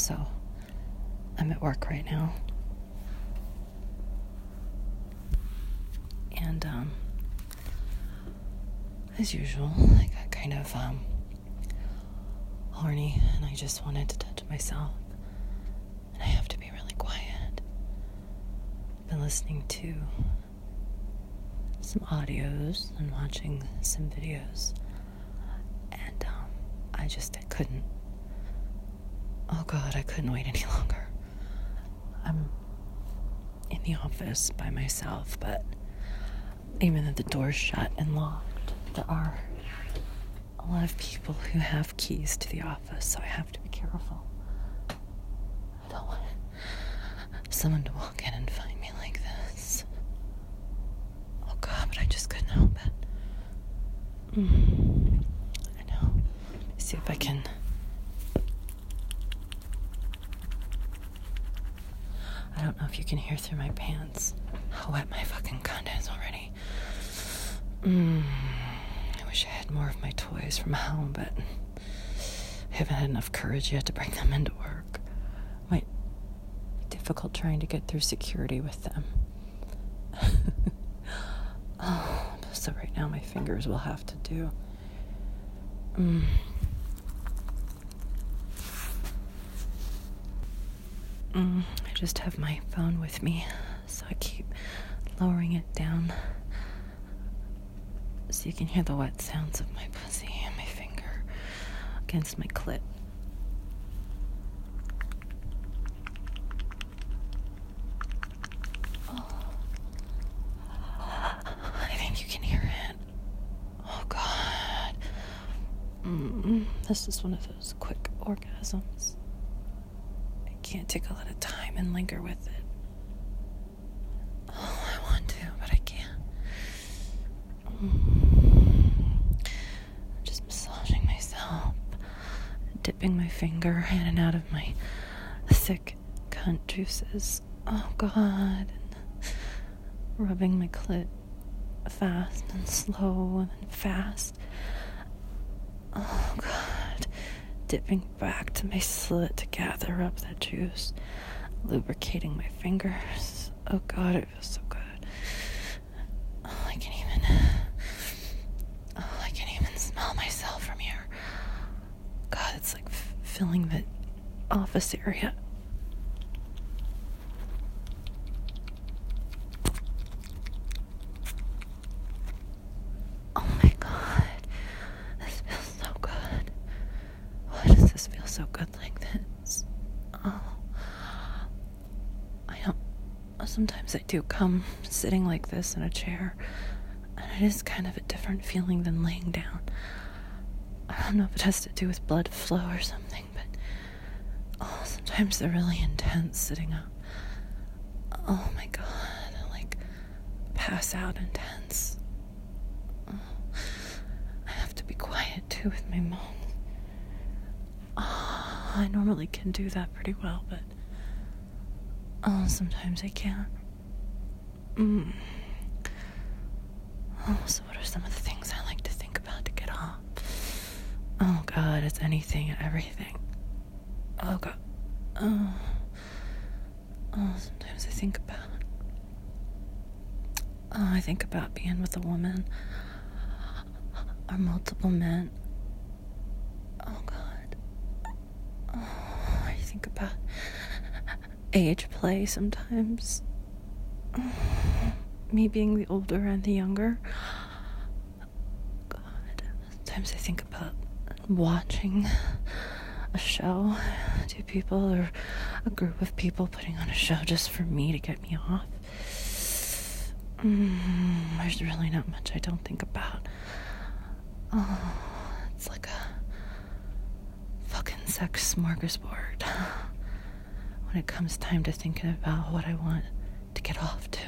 So I'm at work right now. And, as usual, I got kind of, horny, and I just wanted to touch myself. And I have to be really quiet. I've been listening to some audios and watching some videos. And, I couldn't. Oh God, I couldn't wait any longer. I'm in the office by myself, but even though the door's shut and locked, there are a lot of people who have keys to the office, so I have to be careful. I don't want someone to walk in and find me like this. Oh God, but I just couldn't help it. I know. Let me see if I can. I don't know if you can hear through my pants how wet my fucking cunt is already. I wish I had more of my toys from home, but I haven't had enough courage yet to bring them into work. It might be difficult trying to get through security with them. So right now my fingers will have to do. I just have my phone with me, so I keep lowering it down so you can hear the wet sounds of my pussy and my finger against my clit. Oh. I think you can hear it. Oh God. This is one of those quick orgasms. Can't take a lot of time and linger with it. Oh, I want to, but I can't. I'm just massaging myself, dipping my finger in and out of my thick cunt juices. Oh God, and rubbing my clit fast and slow and then fast. Oh God. Dipping back to my slit to gather up that juice, lubricating my fingers. Oh God, it feels so good. I can even smell myself from here. God, it's like filling the office area. Oh my God, this feels so good. Why does this feel so good like this? Oh. Sometimes I do come sitting like this in a chair, and it is kind of a different feeling than laying down. I don't know if it has to do with blood flow or something, but sometimes they're really intense sitting up. Oh my God, I pass out intense. I have to be quiet too with my moans. I normally can do that pretty well, but sometimes I can't. So what are some of the things I like to think about to get off? Oh God, it's anything and everything. Oh God. Sometimes I think about being with a woman or multiple men. Oh God. I think about age play sometimes. Me being the older and the younger. God. Sometimes I think about watching a show, two people or a group of people putting on a show just for me to get me off. There's really not much I don't think about. It's like a fucking sex smorgasbord when it comes time to thinking about what I want to get off to.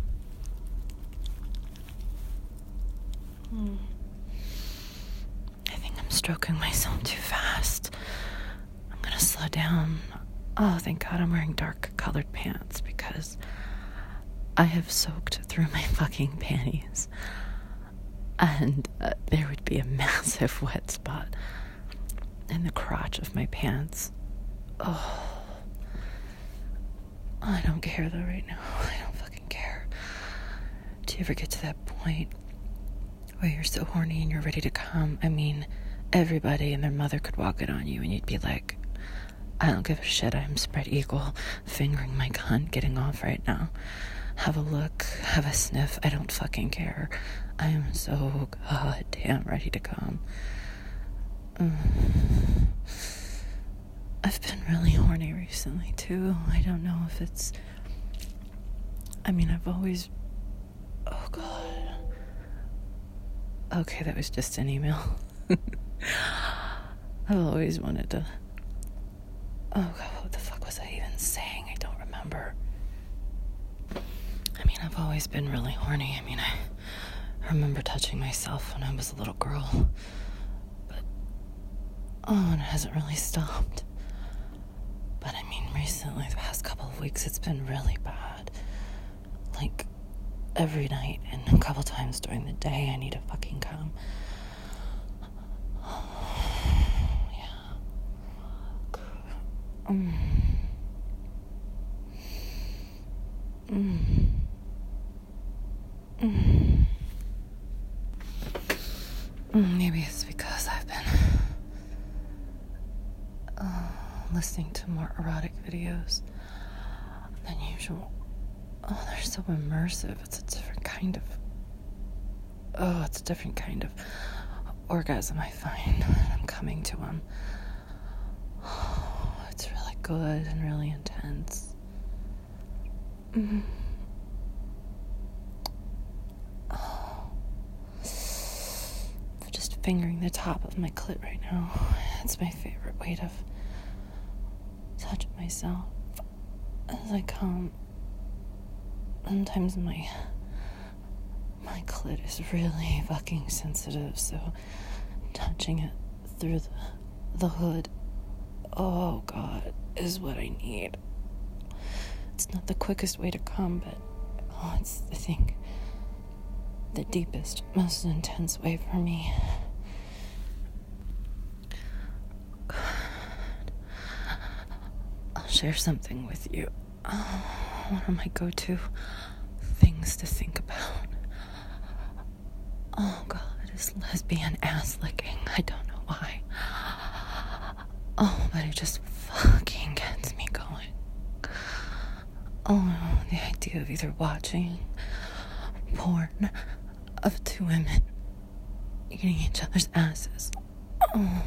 I think I'm stroking myself too fast. I'm gonna slow down. Oh, thank God I'm wearing dark colored pants because I have soaked through my fucking panties. And there would be a massive wet spot in the crotch of my pants. Oh, I don't care though right now. I don't fucking care. Do you ever get to that point where you're so horny and you're ready to come? I mean, everybody and their mother could walk it on you and you'd be like, I don't give a shit, I'm spread eagle, fingering my cunt, getting off right now. Have a look, have a sniff, I don't fucking care. I am so goddamn ready to come. I've been really horny recently too. I don't know if it's... I've always... Oh god. Okay, that was just an email. I've always wanted to... Oh god, what the fuck was I even saying? I don't remember. I've always been really horny. I remember touching myself when I was a little girl. But, it hasn't really stopped. But recently, the past couple of weeks, it's been really bad. Like, every night and a couple times during the day, I need to fucking come. Yeah. Maybe it's because I've been listening to more erotic videos than usual. Oh, they're so immersive. It's a different kind of orgasm I find when I'm coming to them. Oh, it's really good and really intense. I'm just fingering the top of my clit right now. It's my favorite way to touch myself as I come. Sometimes my clit is really fucking sensitive, so touching it through the hood, oh god, is what I need. It's not the quickest way to come, but it's, I think, the deepest, most intense way for me. God. I'll share something with you. One of my go-to things to think about. Oh god, is lesbian ass licking. I don't know why. Oh, but it just fucking gets me going. Oh, the idea of either watching porn of two women eating each other's asses. Oh,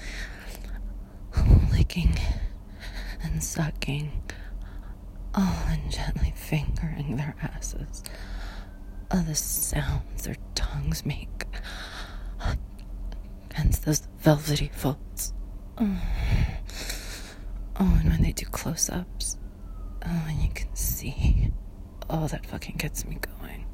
licking and sucking. Oh, and gently fingering their asses. The sounds their tongues make against those velvety folds. Oh, and when they do close-ups, and you can see, that fucking gets me going.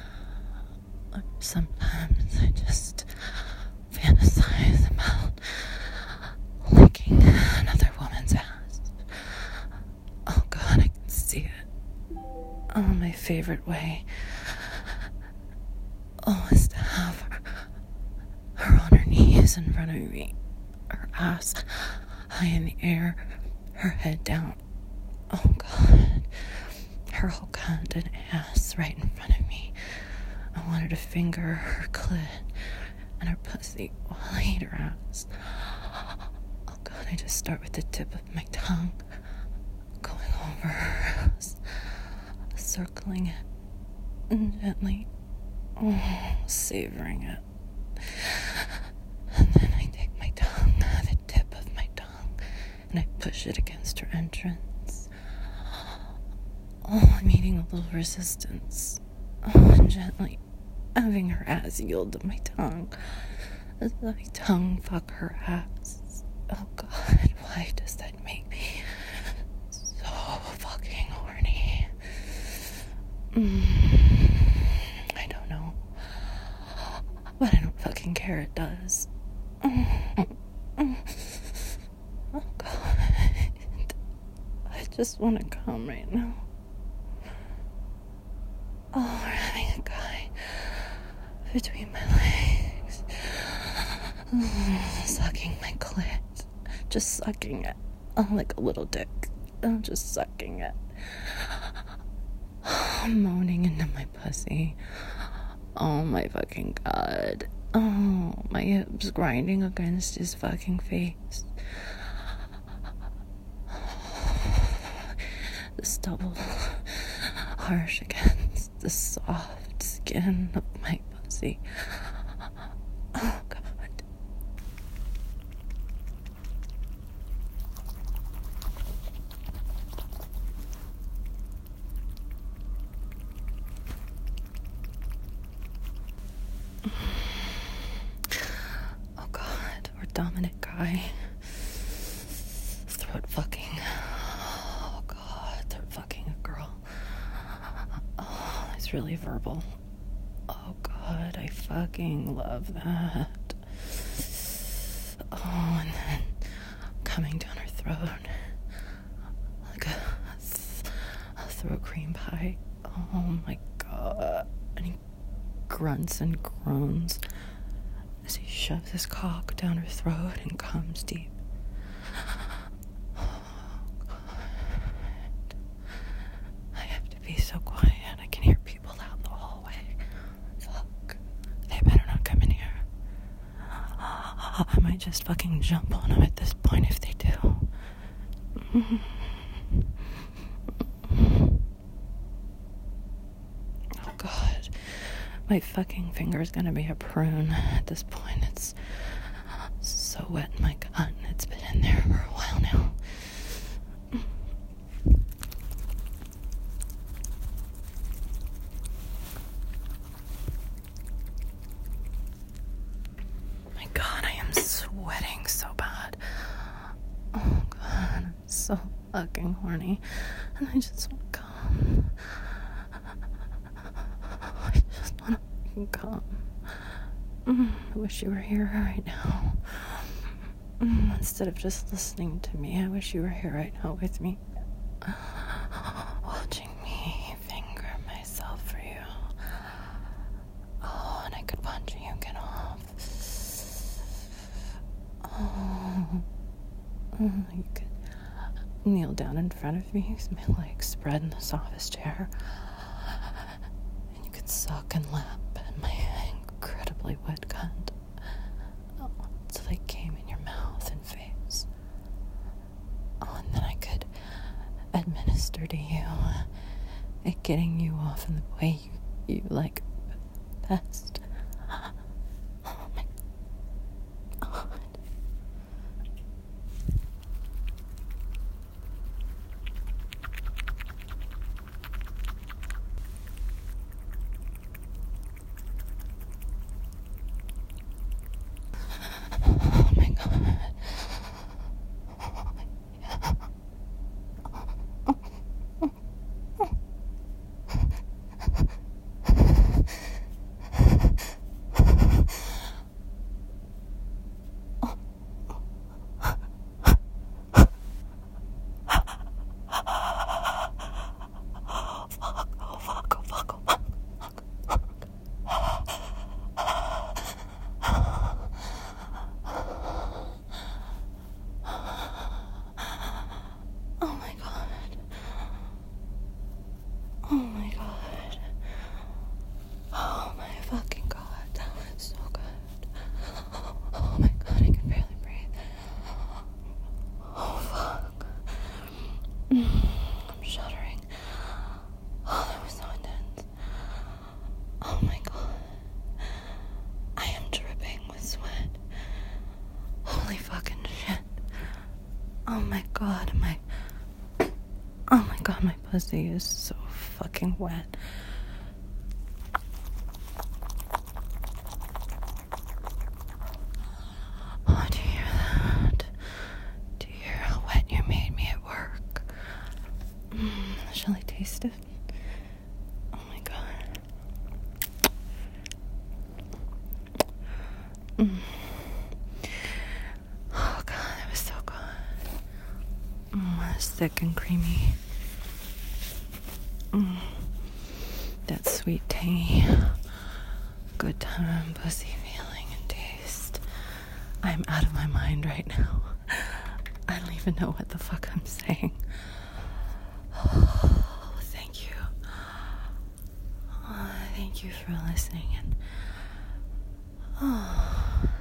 Sometimes I just fantasize about licking another woman's ass. Oh god, I can see it. Oh, my favorite way is to have her on her knees in front of me, her ass high in the air, her head down. Oh god, her whole cunt and ass right in front of me. I wanted to finger her clit and her pussy while I ate her ass. Oh god, I just start with the tip of my tongue, going over her ass, circling it, and gently savoring it. And then I take my tongue, the tip of my tongue, and I push it against her entrance. I'm meeting a little resistance. And gently having her ass yield to my tongue as my tongue fuck her ass. Oh god, why does that make me so fucking horny? I don't know, but I don't fucking care, it does. Oh god, I just want to come right now. We're having a guy between my legs, sucking my clit, just sucking it. like a little dick. I'm just sucking it. I'm moaning into my pussy. Oh my fucking god. Oh, my hips grinding against his fucking face. The stubble harsh against the soft skin of my pussy. Oh god. Oh god, or dominant guy. Throat fucking. Oh god, throat fucking a girl. Oh, it's really verbal. Oh god, I fucking love that. Oh, and then coming down her throat like a throat cream pie. Oh my god. And he grunts and groans as he shoves his cock down her throat and comes deep. Oh god. I have to be so quiet. I can hear people out in the hallway. Fuck. They better not come in here. I might just fucking jump on them at this point if they do. Oh god. My fucking finger's gonna be a prune at this point. It's so wet in my gut and it's been in there for a while now. My god, I am sweating so bad. Oh god, I'm so fucking horny. And I just want to come. I just want to come. I wish you were here right now. Instead of just listening to me, I wish you were here right now with me. Watching me finger myself for you. Oh, and I could punch you, get off. Oh, you could kneel down in front of me, with my legs spread in the softest chair. And you could suck and lap at my incredibly wet cunt. Oh, until I came in your mouth and face. Oh, and then I could administer to you at getting you off in the way you like best. Oh my god. Oh my god. Oh my god. Oh my fucking god. That was so good. Oh my god, I can barely breathe. Oh fuck. I'm shuddering. Oh, that was so intense. Oh my god. I am dripping with sweat. Holy fucking shit. Oh my god, oh my god, my pussy is so fucking wet. Oh, do you hear that? Do you hear how wet you made me at work? Shall I taste it? Oh my god. Oh god, that was so good. It's thick and creamy. That sweet, tangy, good time, pussy feeling and taste. I'm out of my mind right now. I don't even know what the fuck I'm saying. Oh, thank you. Oh, thank you for listening. And